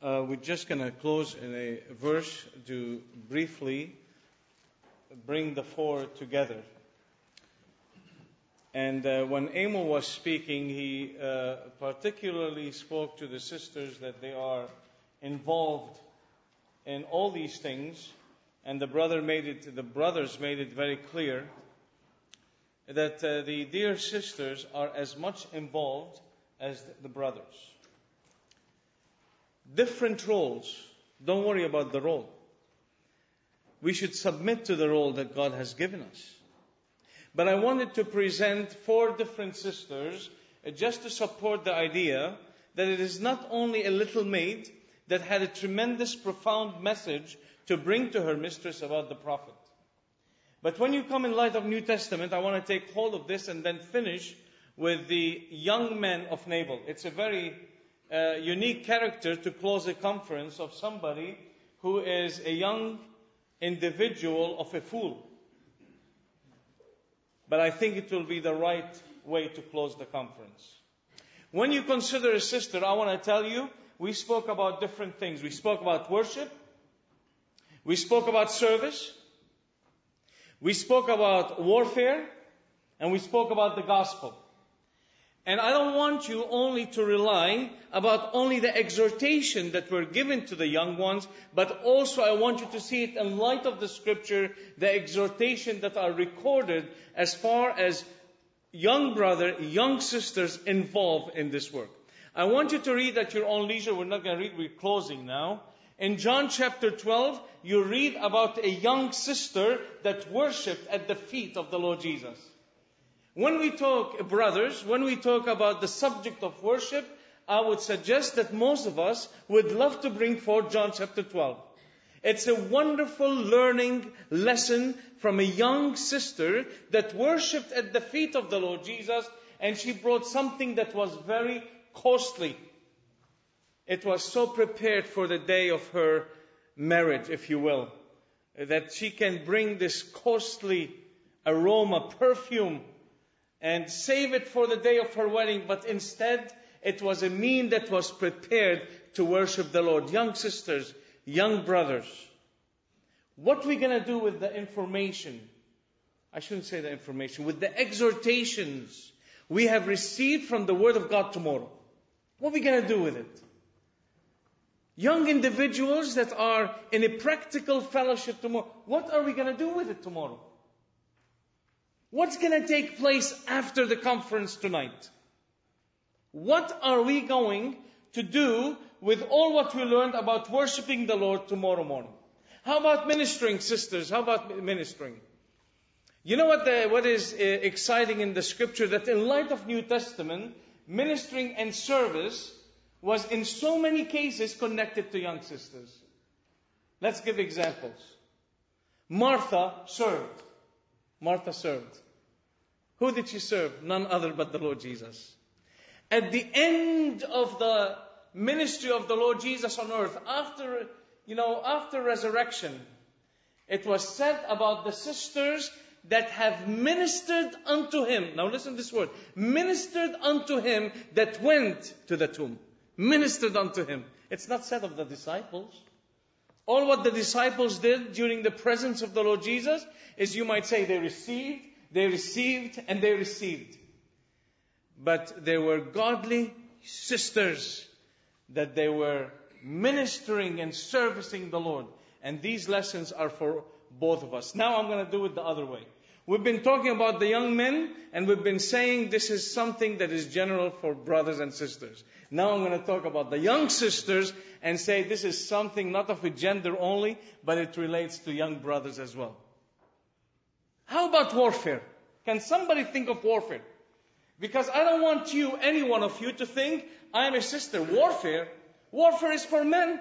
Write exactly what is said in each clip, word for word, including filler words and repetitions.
Uh, we're just going to close in a verse to briefly bring the four together. And uh, when Amo was speaking, he uh, particularly spoke to the sisters that they are involved in all these things. And the brother made it, the brothers made it very clear that uh, the dear sisters are as much involved as the brothers. Different roles. Don't worry about the role. We should submit to the role that God has given us. But I wanted to present four different sisters uh, just to support the idea that it is not only a little maid that had a tremendous, profound message to bring to her mistress about the prophet. But when you come in light of New Testament, I want to take hold of this and then finish with the young men of Nabal. It's a very uh, unique character to close a conference of somebody who is a young individual of a fool. But I think it will be the right way to close the conference. When you consider a sister, I want to tell you, we spoke about different things. We spoke about worship. We spoke about service. We spoke about warfare. And we spoke about the gospel. And I don't want you only to rely about only the exhortation that were given to the young ones, but also I want you to see it in light of the scripture, the exhortation that are recorded as far as young brother, young sisters involved in this work. I want you to read at your own leisure. We're not going to read, we're closing now. In John chapter twelve, you read about a young sister that worshipped at the feet of the Lord Jesus. When we talk, brothers, when we talk about the subject of worship, I would suggest that most of us would love to bring forth John chapter twelve. It's a wonderful learning lesson from a young sister that worshipped at the feet of the Lord Jesus, and she brought something that was very costly. It was so prepared for the day of her marriage, if you will, that she can bring this costly aroma, perfume, and save it for the day of her wedding. But instead, it was a mean that was prepared to worship the Lord. Young sisters, young brothers, what are we going to do with the information? I shouldn't say the information. With the exhortations we have received from the Word of God tomorrow. What are we going to do with it? Young individuals that are in a practical fellowship tomorrow. What are we going to do with it tomorrow? What's going to take place after the conference tonight? What are we going to do with all what we learned about worshiping the Lord tomorrow morning? How about ministering, sisters? How about ministering? You know what the, what is uh, exciting in the scripture? That in light of New Testament, ministering and service was in so many cases connected to young sisters. Let's give examples. Martha served. Martha served. Who did she serve? None other but the Lord Jesus. At the end of the ministry of the Lord Jesus on earth, after, you know, after resurrection, it was said about the sisters that have ministered unto Him. Now listen to this word. Ministered unto Him that went to the tomb. Ministered unto Him. It's not said of the disciples. All what the disciples did during the presence of the Lord Jesus is, you might say, they received, they received, and they received. But they were godly sisters that they were ministering and servicing the Lord. And these lessons are for both of us. Now I'm going to do it the other way. We've been talking about the young men, and we've been saying this is something that is general for brothers and sisters. Now I'm going to talk about the young sisters and say this is something not of a gender only, but it relates to young brothers as well. How about warfare? Can somebody think of warfare? Because I don't want you, any one of you, to think I'm a sister. Warfare, warfare is for men.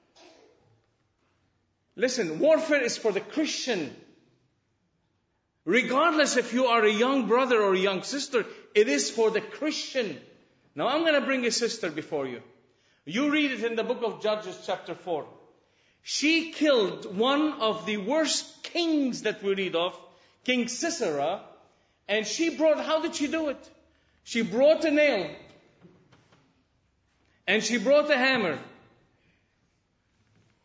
Listen, warfare is for the Christian. Regardless if you are a young brother or a young sister, it is for the Christian. Now I'm going to bring a sister before you. You read it in the book of Judges chapter four. She killed one of the worst kings that we read of, King Sisera. And she brought, how did she do it? She brought a nail. And she brought a hammer.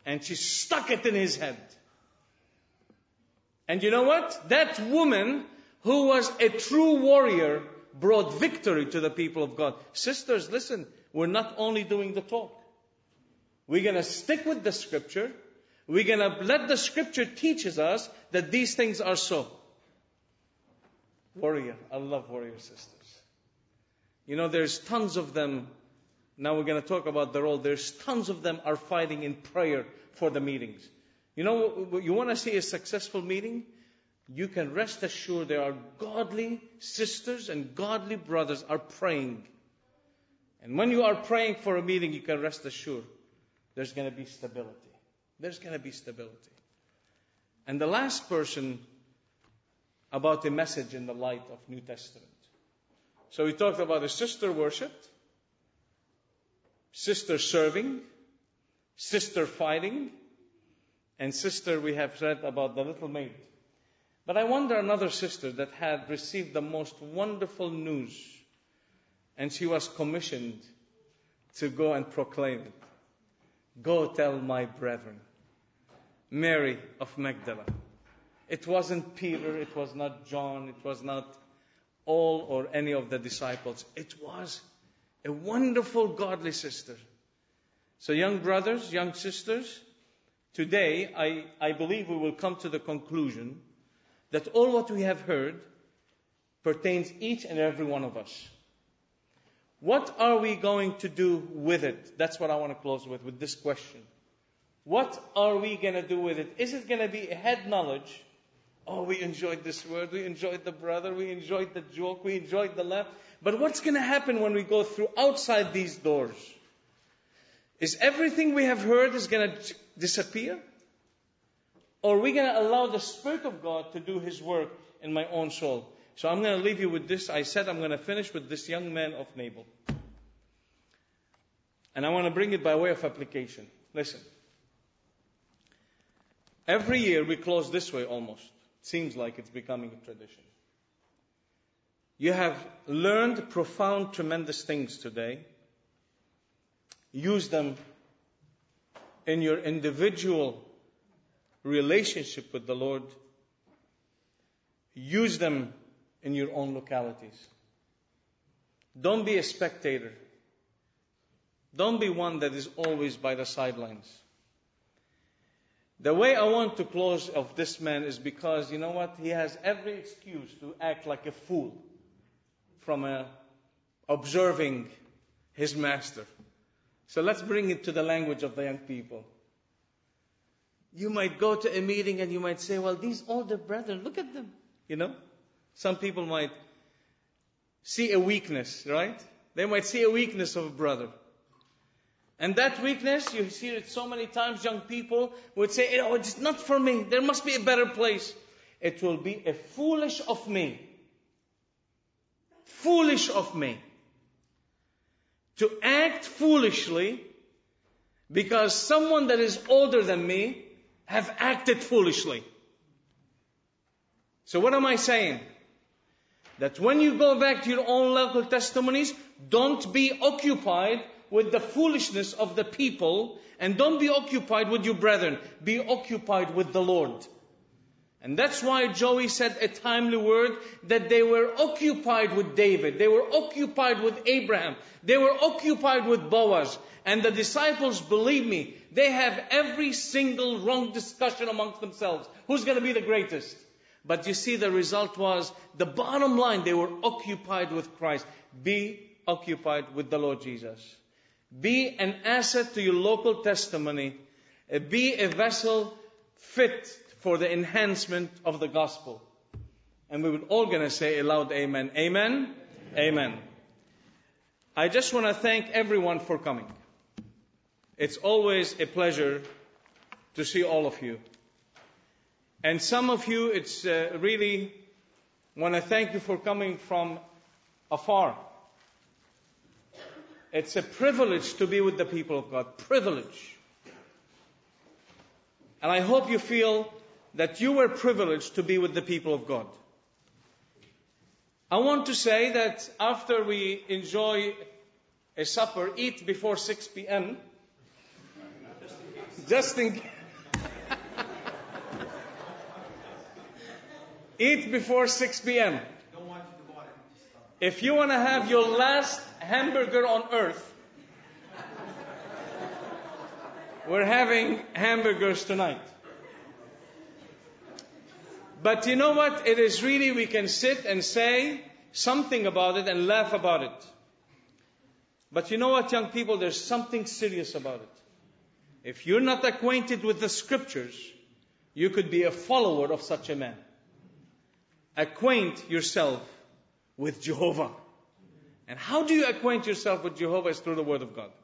And she stuck it in his head. And you know what? That woman, who was a true warrior, brought victory to the people of God. Sisters, listen, we're not only doing the talk. We're going to stick with the scripture. We're going to let the scripture teaches us that these things are so. Warrior. I love warrior sisters. You know, there's tons of them. Now we're going to talk about the role. There's tons of them are fighting in prayer for the meetings. You know, you want to see a successful meeting? You can rest assured there are godly sisters and godly brothers are praying. And when you are praying for a meeting, you can rest assured there's going to be stability. There's going to be stability. And the last person about the message in the light of New Testament. So we talked about the sister worship, sister serving, sister fighting, and sister we have read about the little maid. But I wonder another sister that had received the most wonderful news, and she was commissioned to go and proclaim it. Go tell my brethren. Mary of Magdala. It wasn't Peter, it was not John, it was not all or any of the disciples. It was a wonderful godly sister. So young brothers, young sisters, today I, I believe we will come to the conclusion that all what we have heard pertains each and every one of us. What are we going to do with it? That's what I want to close with, with this question. What are we going to do with it? Is it going to be a head knowledge? Oh, we enjoyed this word, we enjoyed the brother, we enjoyed the joke, we enjoyed the laugh. But what's going to happen when we go through outside these doors? Is everything we have heard is going to disappear? Or are we going to allow the Spirit of God to do His work in my own soul? So I'm going to leave you with this. I said I'm going to finish with this young man of Nabal. And I want to bring it by way of application. Listen. Every year we close this way almost. Seems like it's becoming a tradition. You have learned profound, tremendous things today. Use them in your individual relationship with the Lord. Use them in your own localities. Don't be a spectator. Don't be one that is always by the sidelines. The way I want to close of this man is because, you know what? He has every excuse to act like a fool from a, observing his master. So let's bring it to the language of the young people. You might go to a meeting and you might say, well, these older brethren, look at them. You know, some people might see a weakness, right? They might see a weakness of a brother. And that weakness, you see it so many times, young people would say, oh, it's not for me. There must be a better place. It will be a foolish of me. Foolish of me. To act foolishly because someone that is older than me have acted foolishly. So what am I saying? That when you go back to your own local testimonies, don't be occupied with the foolishness of the people, and don't be occupied with your brethren. Be occupied with the Lord. And that's why Joey said a timely word, that they were occupied with David. They were occupied with Abraham. They were occupied with Boaz. And the disciples, believe me, they have every single wrong discussion amongst themselves. Who's going to be the greatest? But you see, the result was, the bottom line, they were occupied with Christ. Be occupied with the Lord Jesus. Be an asset to your local testimony. Be a vessel fit for the enhancement of the gospel. And we would all going to say a loud amen. Amen? Amen. I just want to thank everyone for coming. It's always a pleasure to see all of you. And some of you, it's uh, really want to thank you for coming from afar. It's a privilege to be with the people of God. Privilege. And I hope you feel that you were privileged to be with the people of God. I want to say that after we enjoy a supper, eat before six p.m., Just in case. Eat before six p.m. If you want to have your last hamburger on earth, we're having hamburgers tonight. But you know what? It is really, we can sit and say something about it and laugh about it. But you know what, young people? There's something serious about it. If you're not acquainted with the scriptures, you could be a follower of such a man. Acquaint yourself with Jehovah. And how do you acquaint yourself with Jehovah? Is through the Word of God.